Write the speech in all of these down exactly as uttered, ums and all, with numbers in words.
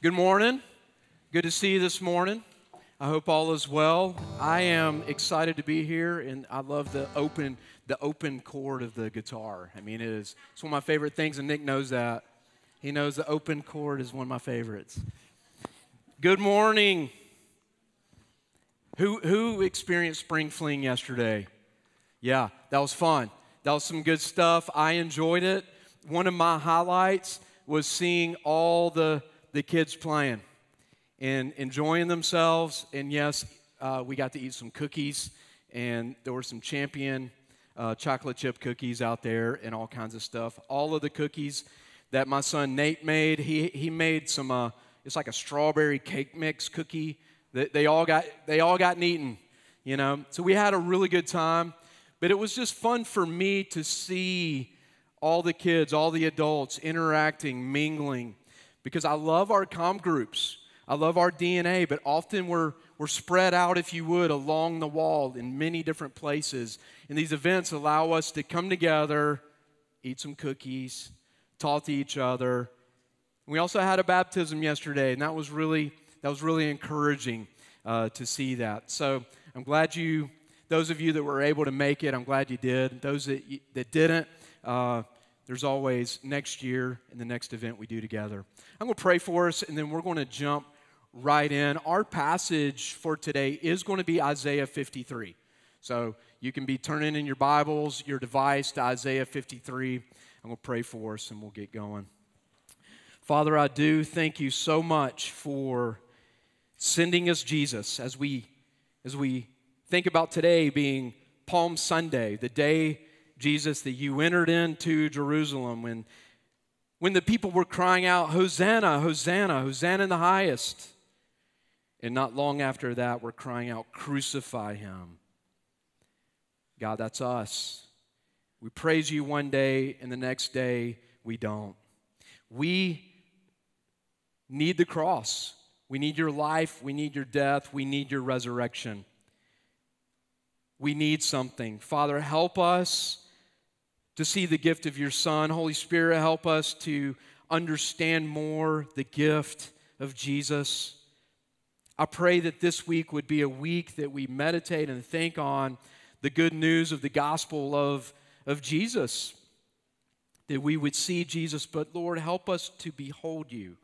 Good morning. Good to see you this morning. I hope all is well. I am excited to be here, and I love the open the open chord of the guitar. I mean, it is it's one of my favorite things, and Nick knows that. He knows the open chord is one of my favorites. Good morning. Who who experienced Spring Fling yesterday? Yeah, that was fun. That was some good stuff. I enjoyed it. One of my highlights was seeing all the the kids playing and enjoying themselves. And yes, uh, we got to eat some cookies, and there were some Champion uh, chocolate chip cookies out there and all kinds of stuff. All of the cookies that my son Nate made, he he made some. Uh, it's like a strawberry cake mix cookie that they all got they all got eaten, you know. So we had a really good time, but it was just fun for me to see all the kids, all the adults interacting, mingling. Because I love our comm groups. I love our D N A, but often we're, we're spread out, if you would, along the wall in many different places. And these events allow us to come together, eat some cookies, talk to each other. We also had a baptism yesterday, and that was really, that was really encouraging uh, to see that. So I'm glad you, those of you that were able to make it, I'm glad you did. Those that, that didn't, uh, there's always next year and the next event we do together. I'm going to pray for us, and then we're going to jump right in. Our passage for today is going to be Isaiah fifty-three. So you can be turning in your Bibles, your device to Isaiah fifty-three. I'm going to pray for us, and we'll get going. Father, I do thank you so much for sending us Jesus as we, as we think about today being Palm Sunday, the day, Jesus, that you entered into Jerusalem when, when the people were crying out, Hosanna, Hosanna, Hosanna in the highest. And not long after that, we're crying out, crucify him. God, that's us. We praise you one day, and the next day, we don't. We need the cross. We need your life. We need your death. We need your resurrection. We need something. Father, help us to see the gift of your Son. Holy Spirit, help us to understand more the gift of Jesus. I pray that this week would be a week that we meditate and think on the good news of the gospel of, of Jesus, that we would see Jesus, but Lord, help us to behold you,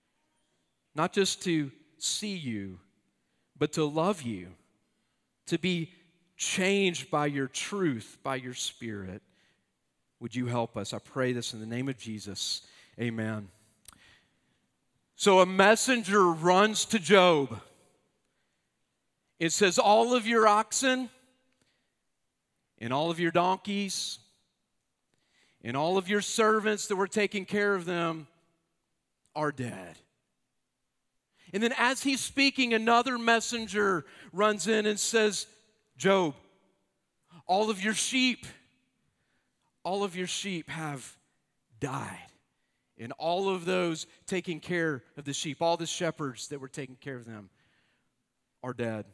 not just to see you, but to love you, to be changed by your truth, by your Spirit. Would you help us? I pray this in the name of Jesus. Amen. So a messenger runs to Job. It says, all of your oxen and all of your donkeys and all of your servants that were taking care of them are dead. And then as he's speaking, another messenger runs in and says, Job, all of your sheep All of your sheep have died. And all of those taking care of the sheep, all the shepherds that were taking care of them are dead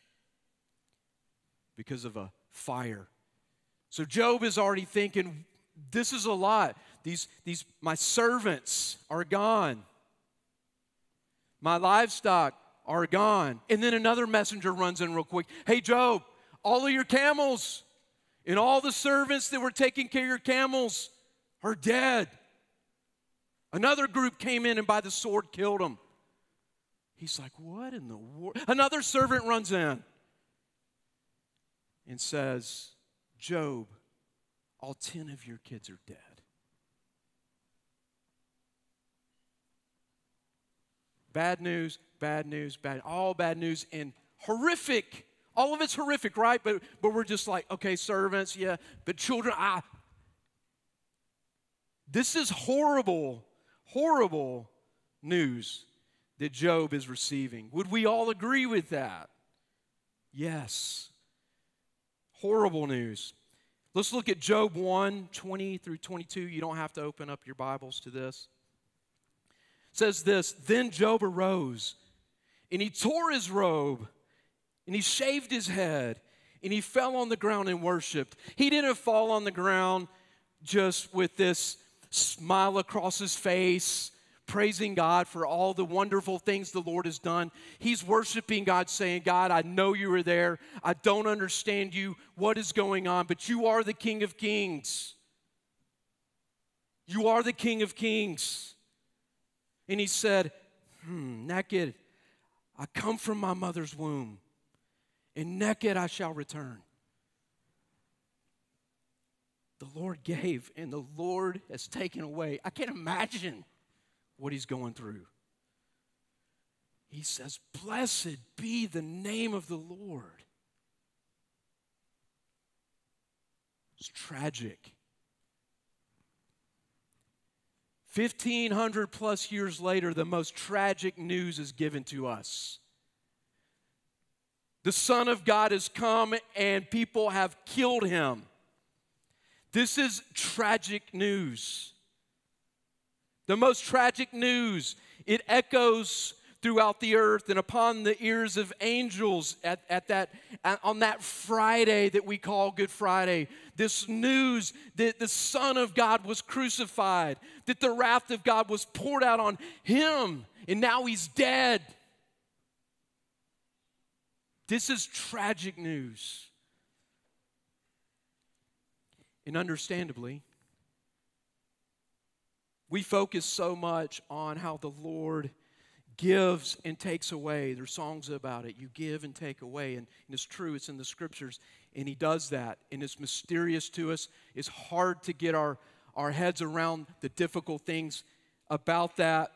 because of a fire. So Job is already thinking, this is a lot. These, these, my servants are gone. My livestock are gone. And then another messenger runs in real quick. Hey, Job, all of your camels and all the servants that were taking care of your camels are dead. Another group came in and by the sword killed them. He's like, what in the world? Another servant runs in and says, Job, all ten of your kids are dead. Bad news, bad news, bad, all bad news, and horrific. All of it's horrific, right? But, but we're just like, okay, servants, yeah. But children, ah. This is horrible, horrible news that Job is receiving. Would we all agree with that? Yes. Horrible news. Let's look at Job one, twenty through twenty-two. You don't have to open up your Bibles to this. It says this, then Job arose, and he tore his robe, and he shaved his head, and he fell on the ground and worshiped. He didn't fall on the ground just with this smile across his face, praising God for all the wonderful things the Lord has done. He's worshiping God, saying, God, I know you are there. I don't understand you. What is going on? But you are the King of Kings. You are the King of Kings. And he said, hmm, naked, I come from my mother's womb, and naked I shall return. The Lord gave, and the Lord has taken away. I can't imagine what he's going through. He says, blessed be the name of the Lord. It's tragic. fifteen hundred plus years later, the most tragic news is given to us. The Son of God has come and people have killed him. This is tragic news. The most tragic news. It echoes throughout the earth and upon the ears of angels at, at that, at, on that Friday that we call Good Friday. This news that the Son of God was crucified, that the wrath of God was poured out on him, and now he's dead. This is tragic news. And understandably, we focus so much on how the Lord gives and takes away. There's songs about it. You give and take away. And, and it's true. It's in the scriptures. And he does that. And it's mysterious to us. It's hard to get our, our heads around the difficult things about that.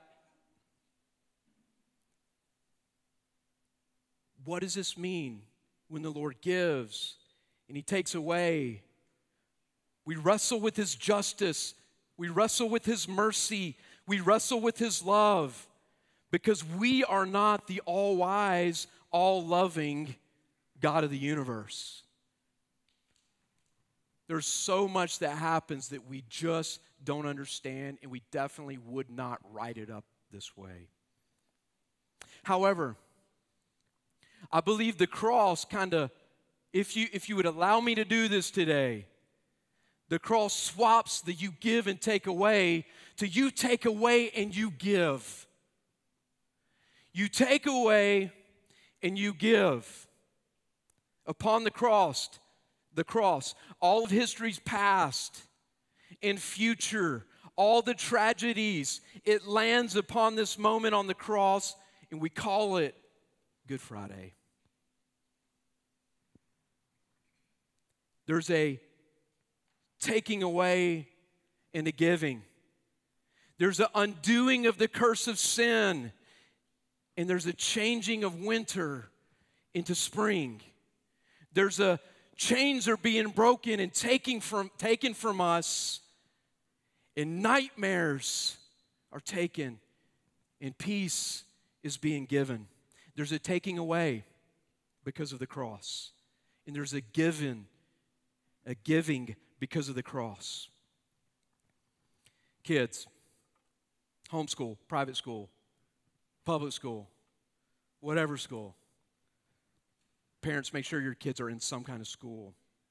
What does this mean when the Lord gives and he takes away? We wrestle with his justice. We wrestle with his mercy. We wrestle with his love. Because we are not the all-wise, all-loving God of the universe. There's so much that happens that we just don't understand, and we definitely would not write it up this way. However, I believe the cross kind of, if you, if you would allow me to do this today, the cross swaps the you give and take away to you take away and you give. You take away and you give. Upon the cross, the cross, all of history's past and future, all the tragedies, it lands upon this moment on the cross, and we call it Good Friday. There's a taking away and a giving. There's an undoing of the curse of sin. And there's a changing of winter into spring. There's a chains are being broken and taken from, taken from us. And nightmares are taken. And peace is being given. There's a taking away because of the cross. And there's a giving, a giving because of the cross. Kids, homeschool, private school, public school, whatever school. Parents, make sure your kids are in some kind of school.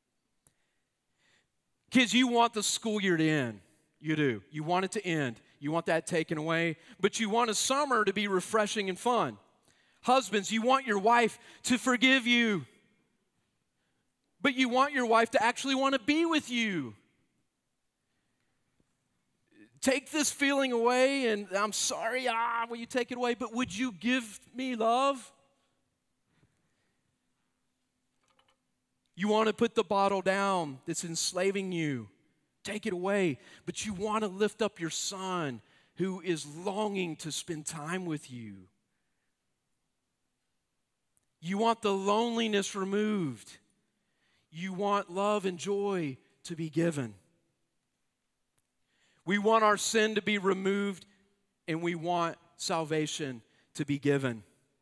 Kids, you want the school year to end. You do. You want it to end. You want that taken away. But you want a summer to be refreshing and fun. Husbands, you want your wife to forgive you. But you want your wife to actually want to be with you. Take this feeling away, and I'm sorry, ah, will you take it away? But would you give me love? You want to put the bottle down that's enslaving you. Take it away. But you want to lift up your son who is longing to spend time with you. You want the loneliness removed. You want love and joy to be given. We want our sin to be removed, and we want salvation to be given.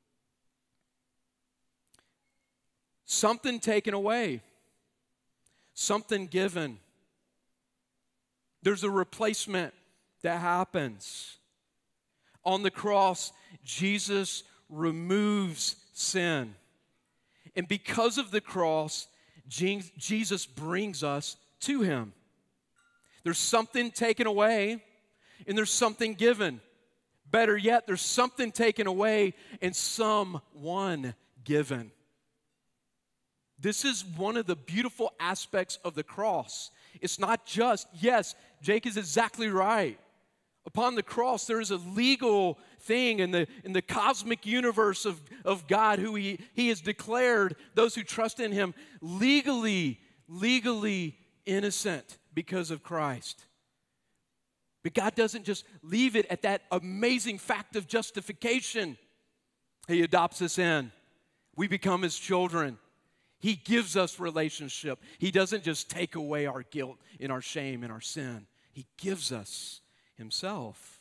Something taken away, something given. There's a replacement that happens. On the cross, Jesus removes sin. And because of the cross, Jesus brings us to him. There's something taken away, and there's something given. Better yet, there's something taken away and someone given. This is one of the beautiful aspects of the cross. It's not just, yes, Jake is exactly right. Upon the cross, there is a legal thing in the, in the cosmic universe of, of God who he, he has declared those who trust in him legally, legally innocent because of Christ. But God doesn't just leave it at that amazing fact of justification. He adopts us in. We become his children. He gives us relationship. He doesn't just take away our guilt and our shame and our sin. He gives us himself.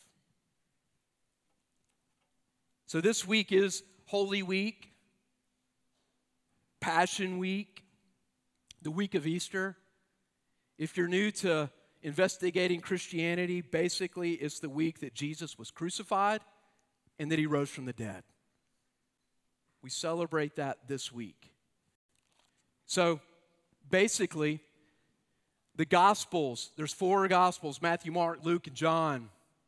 So this week is Holy Week, Passion Week, the week of Easter. If you're new to investigating Christianity, basically it's the week that Jesus was crucified and that he rose from the dead. We celebrate that this week. So basically, the Gospels, there's four Gospels, Matthew, Mark, Luke, and John.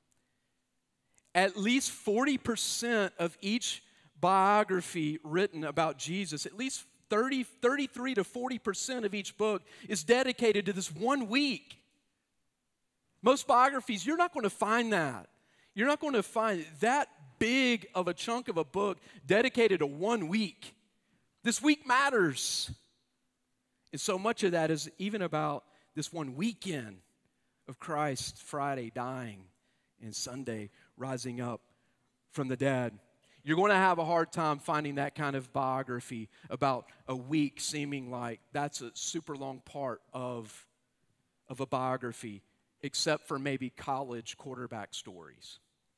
At least forty percent of each biography written about Jesus, at least thirty, thirty-three to forty percent of each book is dedicated to this one week. Most biographies, you're not going to find that. You're not going to find that big of a chunk of a book dedicated to one week. This week matters. And so much of that is even about this one weekend of Christ, Friday dying and Sunday rising up from the dead. You're going to have a hard time finding that kind of biography about a week seeming like that's a super long part of, of a biography, except for maybe college quarterback stories.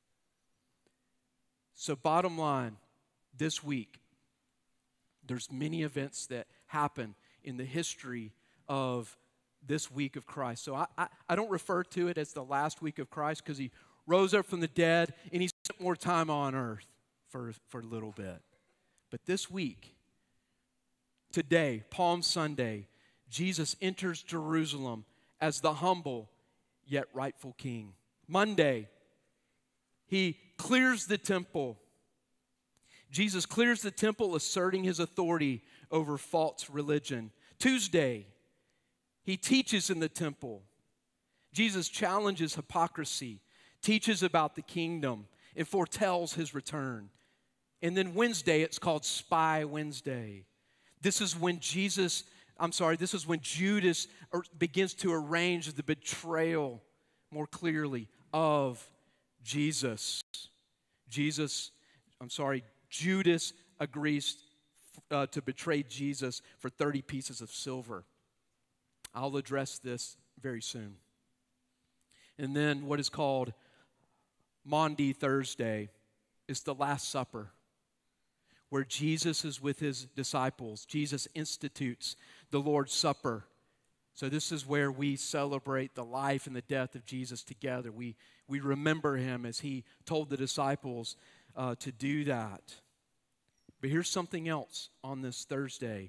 So bottom line, this week, there's many events that happen in the history of this week of Christ. So I, I, I don't refer to it as the last week of Christ because he rose up from the dead and he spent more time on earth for, for a little bit. But this week, today, Palm Sunday, Jesus enters Jerusalem as the humble yet rightful king. Monday, he clears the temple. Jesus clears the temple, asserting his authority over false religion. Tuesday, he teaches in the temple. Jesus challenges hypocrisy, teaches about the kingdom, and foretells his return. And then Wednesday, it's called Spy Wednesday. This is when Jesus, I'm sorry, this is when Judas begins to arrange the betrayal more clearly of Jesus. Jesus, I'm sorry, Judas agrees uh, to betray Jesus for thirty pieces of silver. I'll address this very soon. And then what is called Maundy Thursday is the Last Supper, where Jesus is with his disciples. Jesus institutes the Lord's Supper. So this is where we celebrate the life and the death of Jesus together. We, we remember him as he told the disciples uh, to do that. But here's something else on this Thursday.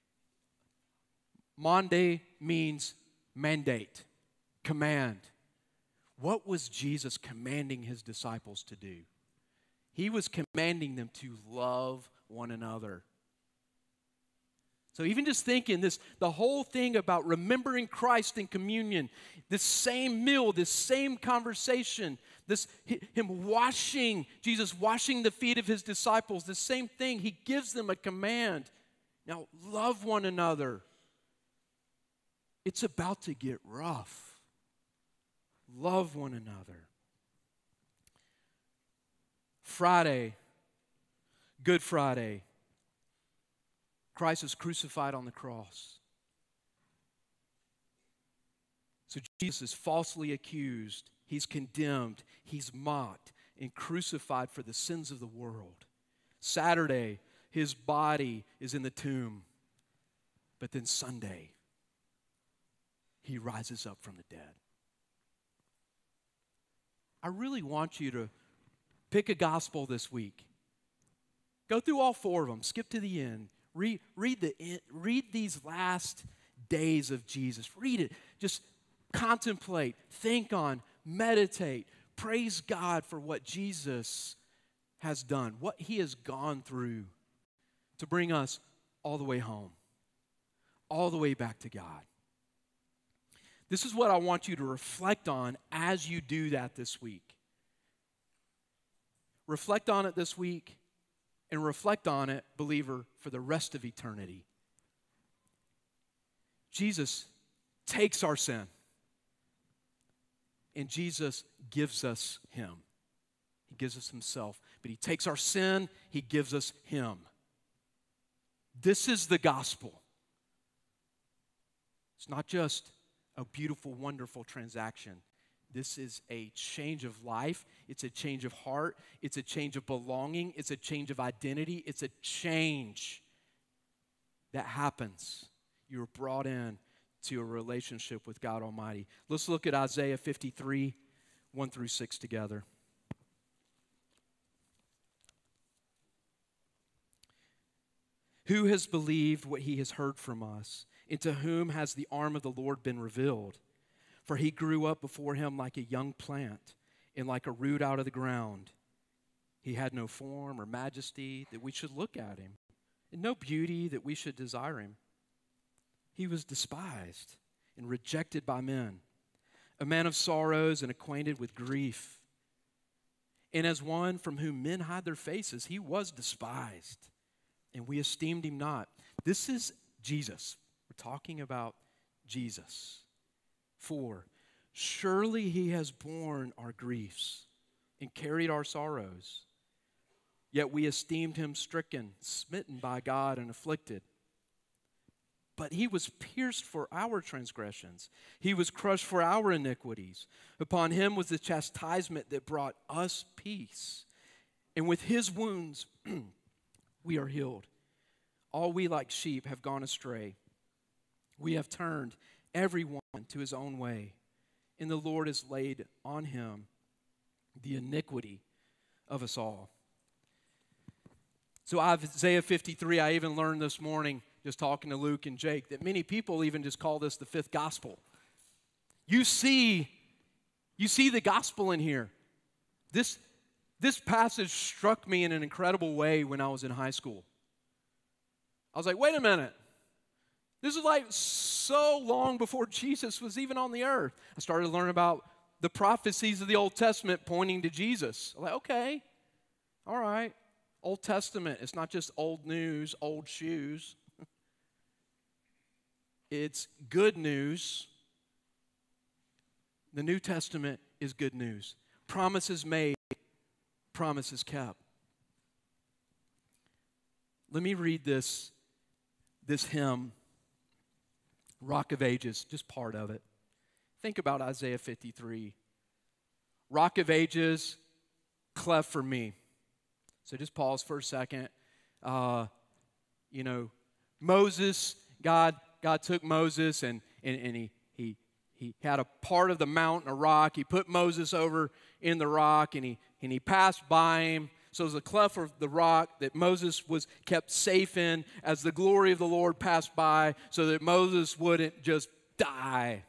Maundy means mandate, command. What was Jesus commanding his disciples to do? He was commanding them to love one another. So even just thinking this, the whole thing about remembering Christ in communion, this same meal, this same conversation, this him washing, Jesus washing the feet of his disciples, the same thing, he gives them a command. Now, love one another. It's about to get rough. Love one another. Friday, Good Friday, Christ is crucified on the cross. So Jesus is falsely accused. He's condemned. He's mocked and crucified for the sins of the world. Saturday, his body is in the tomb. But then Sunday, he rises up from the dead. I really want you to pick a gospel this week. Go through all four of them. Skip to the end. Read, read, the, read these last days of Jesus. Read it. Just contemplate, think on, meditate, praise God for what Jesus has done, what he has gone through to bring us all the way home, all the way back to God. This is what I want you to reflect on as you do that this week. Reflect on it this week and reflect on it, believer, for the rest of eternity. Jesus takes our sin, and Jesus gives us him. He gives us himself, but he takes our sin, he gives us him. This is the gospel. It's not just a beautiful, wonderful transaction. This is a change of life. It's a change of heart. It's a change of belonging. It's a change of identity. It's a change that happens. You're brought in to a relationship with God Almighty. Let's look at Isaiah fifty-three, one through six together. Who has believed what he has heard from us? And to whom has the arm of the Lord been revealed? For he grew up before him like a young plant and like a root out of the ground. He had no form or majesty that we should look at him, and no beauty that we should desire him. He was despised and rejected by men, a man of sorrows and acquainted with grief. And as one from whom men hide their faces, he was despised, and we esteemed him not. This is Jesus. We're talking about Jesus. For surely he has borne our griefs and carried our sorrows. Yet we esteemed him stricken, smitten by God, and afflicted. But he was pierced for our transgressions. He was crushed for our iniquities. Upon him was the chastisement that brought us peace. And with his wounds we are healed. All we like sheep have gone astray. We have turned everyone to his own way, and the Lord has laid on him the iniquity of us all. So Isaiah fifty-three, I even learned this morning, just talking to Luke and Jake, that many people even just call this the fifth gospel. You see, you see the gospel in here. This, this passage struck me in an incredible way when I was in high school. I was like, wait a minute. This is like so long before Jesus was even on the earth. I started to learn about the prophecies of the Old Testament pointing to Jesus. I'm like, okay, all right. Old Testament, it's not just old news, old shoes. It's good news. The New Testament is good news. Promises made, promises kept. Let me read this, this hymn. Rock of Ages, just part of it. Think about Isaiah fifty-three. Rock of Ages, cleft for me. So just pause for a second. Uh, you know, Moses, God, God took Moses and, and, and he, he, he had a part of the mountain, a rock. He put Moses over in the rock and he, and he passed by him. So it was a cleft of the rock that Moses was kept safe in as the glory of the Lord passed by so that Moses wouldn't just die.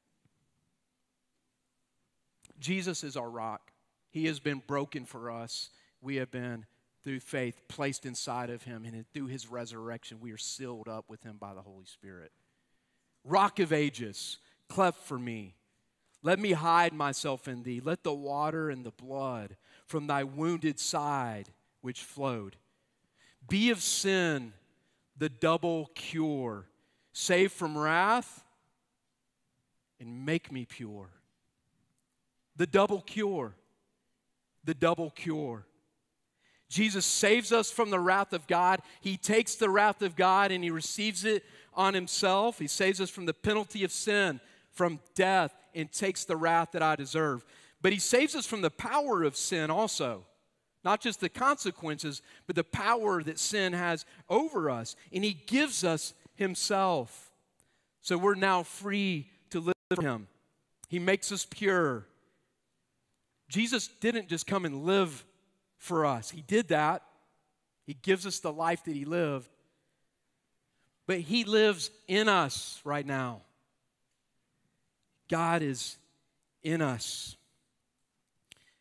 Jesus is our rock. He has been broken for us. We have been, through faith, placed inside of him, and through his resurrection, we are sealed up with him by the Holy Spirit. Rock of Ages, cleft for me. Let me hide myself in thee. Let the water and the blood from thy wounded side which flowed be of sin the double cure. Save from wrath and make me pure. The double cure. The double cure. Jesus saves us from the wrath of God. He takes the wrath of God and he receives it on himself. He saves us from the penalty of sin, from death, and takes the wrath that I deserve. But he saves us from the power of sin also. Not just the consequences, but the power that sin has over us. And he gives us himself. So we're now free to live for him. He makes us pure. Jesus didn't just come and live for us. He did that. He gives us the life that he lived. But he lives in us right now. God is in us.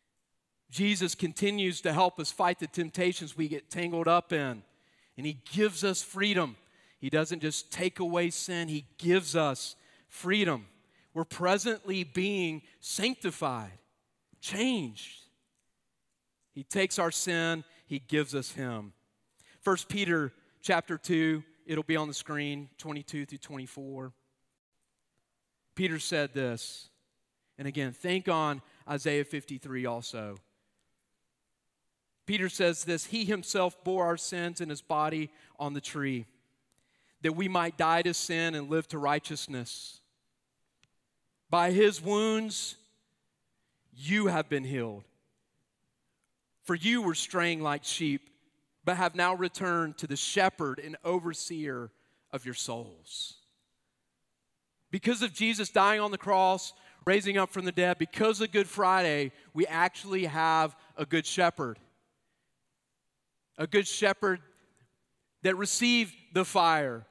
Jesus continues to help us fight the temptations we get tangled up in, and he gives us freedom. He doesn't just take away sin, he gives us freedom. We're presently being sanctified, changed. He takes our sin, he gives us him. First Peter chapter two, it'll be on the screen, twenty-two through twenty-four. Peter said this, and again, think on Isaiah fifty-three also. Peter says this, he himself bore our sins in his body on the tree, that we might die to sin and live to righteousness. By his wounds, you have been healed. For you were straying like sheep, but have now returned to the shepherd and overseer of your souls. Because of Jesus dying on the cross, raising up from the dead, because of Good Friday, we actually have a good shepherd. A good shepherd that received the fire,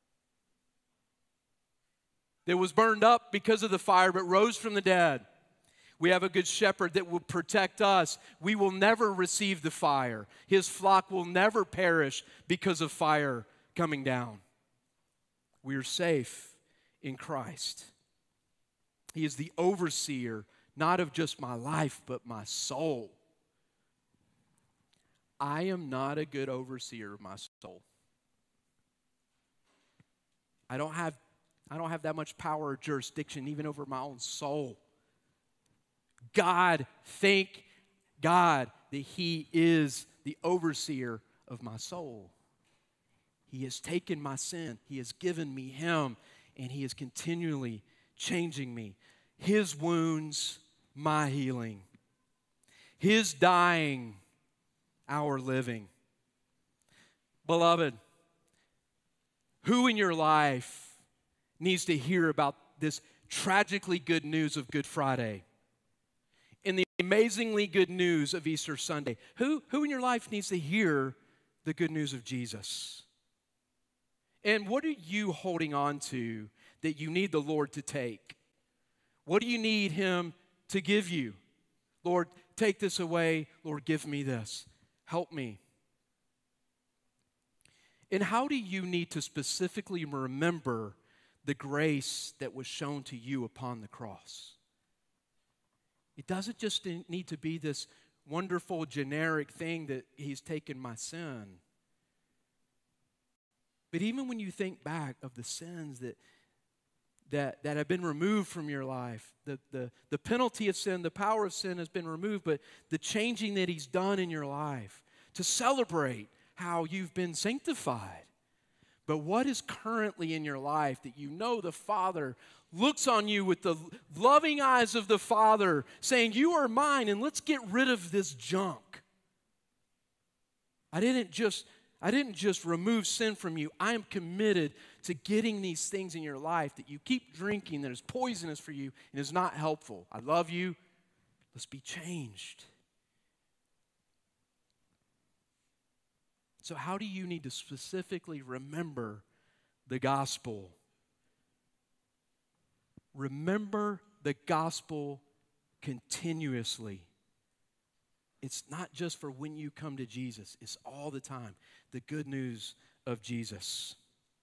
that was burned up because of the fire, but rose from the dead. We have a good shepherd that will protect us. We will never receive the fire. His flock will never perish because of fire coming down. We are safe in Christ. He is the overseer, not of just my life, but my soul. I am not a good overseer of my soul. I don't have, I don't have that much power or jurisdiction even over my own soul. God, thank God that he is the overseer of my soul. He has taken my sin. He has given me him, and he is continually changing me. His wounds, my healing. His dying, our living. Beloved, who in your life needs to hear about this tragically good news of Good Friday and the amazingly good news of Easter Sunday? Who, who in your life needs to hear the good news of Jesus? And what are you holding on to that you need the Lord to take? What do you need him to give you? Lord, take this away. Lord, give me this. Help me. And how do you need to specifically remember the grace that was shown to you upon the cross? It doesn't just need to be this wonderful generic thing that he's taken my sin. But even when you think back of the sins that that, that have been removed from your life, the, the, the penalty of sin, the power of sin has been removed, but the changing that he's done in your life, to celebrate how you've been sanctified. But what is currently in your life that you know the Father looks on you with the loving eyes of the Father, saying, you are mine, and let's get rid of this junk. I didn't just, I didn't just remove sin from you. I am committed to getting these things in your life that you keep drinking that is poisonous for you and is not helpful. I love you. Let's be changed. So how do you need to specifically remember the gospel? Remember the gospel continuously. It's not just for when you come to Jesus. It's all the time. The good news of Jesus.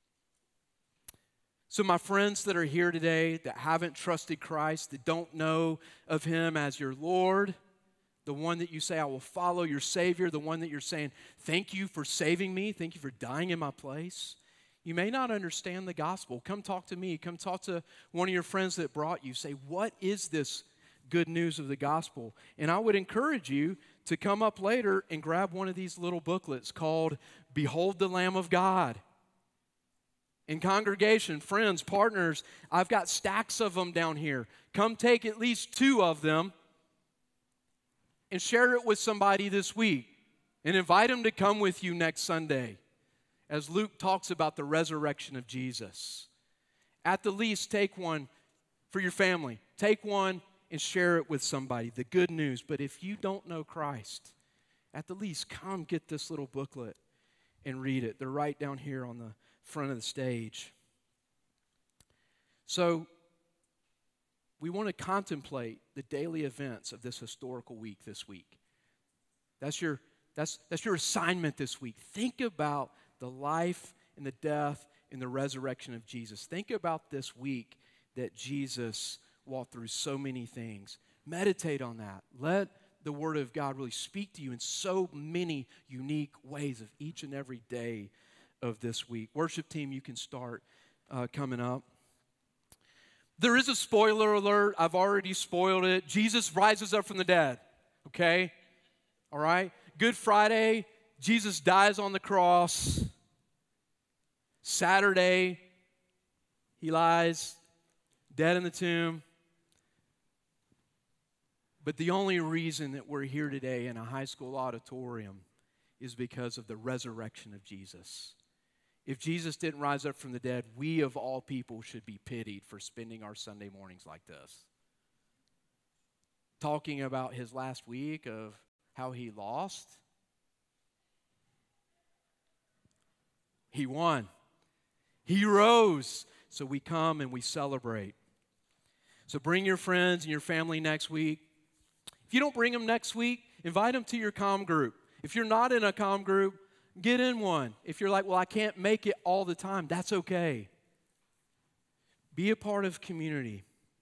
So my friends that are here today that haven't trusted Christ, that don't know of him as your Lord, the one that you say, I will follow, your Savior, the one that you're saying, thank you for saving me, thank you for dying in my place. You may not understand the gospel. Come talk to me. Come talk to one of your friends that brought you. Say, what is this good news of the gospel? And I would encourage you to come up later and grab one of these little booklets called Behold the Lamb of God. In congregation, friends, partners, I've got stacks of them down here. Come take at least two of them and share it with somebody this week and invite them to come with you next Sunday as Luke talks about the resurrection of Jesus. At the least, take one for your family. Take one and share it with somebody, the good news. But if you don't know Christ, at the least, come get this little booklet and read it. They're right down here on the front of the stage. So, we want to contemplate the daily events of this historical week this week. That's your, that's, that's your assignment this week. Think about the life and the death and the resurrection of Jesus. Think about this week that Jesus walked through so many things. Meditate on that. Let the Word of God really speak to you in so many unique ways of each and every day of this week. Worship team, you can start uh, coming up. There is a spoiler alert. I've already spoiled it. Jesus rises up from the dead, okay? All right? Good Friday, Jesus dies on the cross. Saturday, he lies dead in the tomb. But the only reason that we're here today in a high school auditorium is because of the resurrection of Jesus. If Jesus didn't rise up from the dead, we of all people should be pitied for spending our Sunday mornings like this. Talking about his last week of how he lost. He won. He rose. So we come and we celebrate. So bring your friends and your family next week. If you don't bring them next week, invite them to your comm group. If you're not in a comm group, get in one. If you're like, well, I can't make it all the time, that's okay. Be a part of community.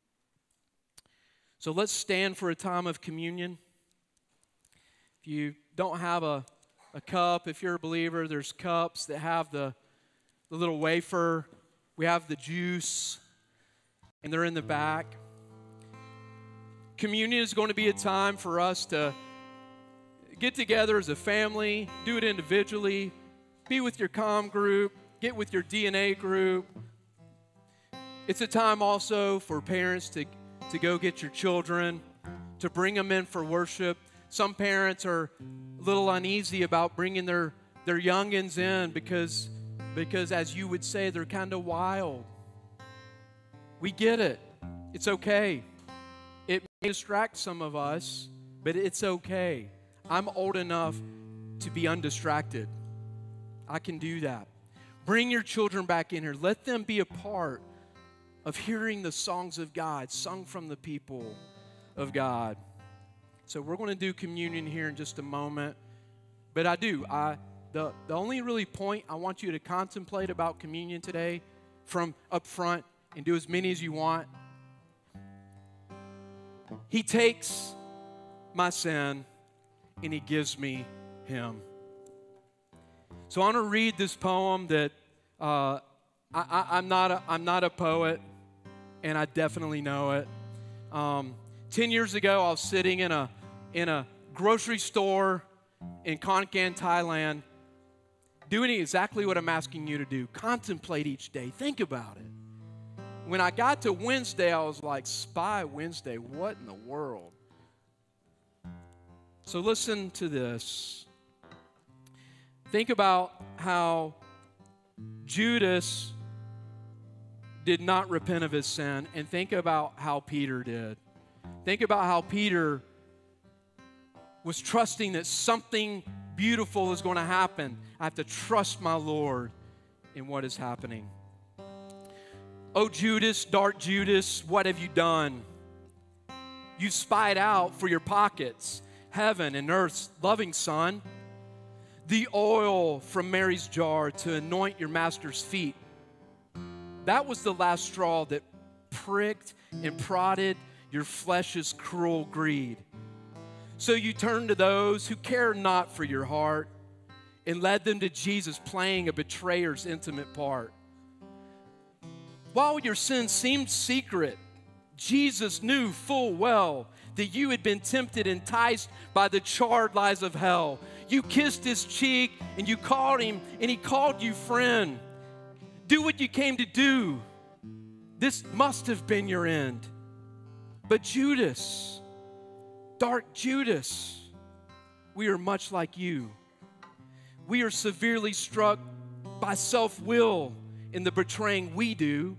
So let's stand for a time of communion. If you don't have a, a cup, if you're a believer, there's cups that have the, the little wafer. We have the juice, and they're in the back. Communion is going to be a time for us to get together as a family, do it individually, be with your comm group, get with your D N A group. It's a time also for parents to, to go get your children, to bring them in for worship. Some parents are a little uneasy about bringing their, their youngins in because, because, as you would say, they're kind of wild. We get it. It's okay. It may distract some of us, but it's okay. I'm old enough to be undistracted. I can do that. Bring your children back in here. Let them be a part of hearing the songs of God sung from the people of God. So we're going to do communion here in just a moment. But I do. I the, the only really point I want you to contemplate about communion today from up front, and do as many as you want. He takes my sin and he gives me him. So I want to read this poem that uh, I, I, I'm, not a, I'm not a poet, and I definitely know it. Um, ten years ago, I was sitting in a, in a grocery store in Khon Kaen, Thailand, doing exactly what I'm asking you to do. Contemplate each day. Think about it. When I got to Wednesday, I was like, Spy Wednesday, what in the world? So listen to this. Think about how Judas did not repent of his sin, and think about how Peter did. Think about how Peter was trusting that something beautiful is going to happen. I have to trust my Lord in what is happening. Oh, Judas, dark Judas, what have you done? You spied out for your pockets heaven and earth's loving Son, the oil from Mary's jar to anoint your master's feet. That was the last straw that pricked and prodded your flesh's cruel greed. So you turned to those who care not for your heart and led them to Jesus, playing a betrayer's intimate part. While your sin seemed secret, Jesus knew full well that you had been tempted and enticed by the charred lies of hell. You kissed his cheek and you called him, and he called you friend. Do what you came to do. This must have been your end. But Judas, dark Judas, we are much like you. We are severely struck by self-will in the betraying we do.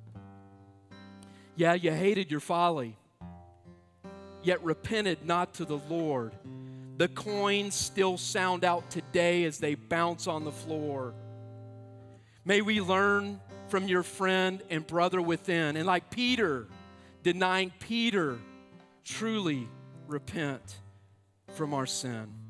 Yeah, you hated your folly, yet repented not to the Lord. The coins still sound out today as they bounce on the floor. May we learn from your friend and brother within, and like Peter, denying Peter, truly repent from our sin.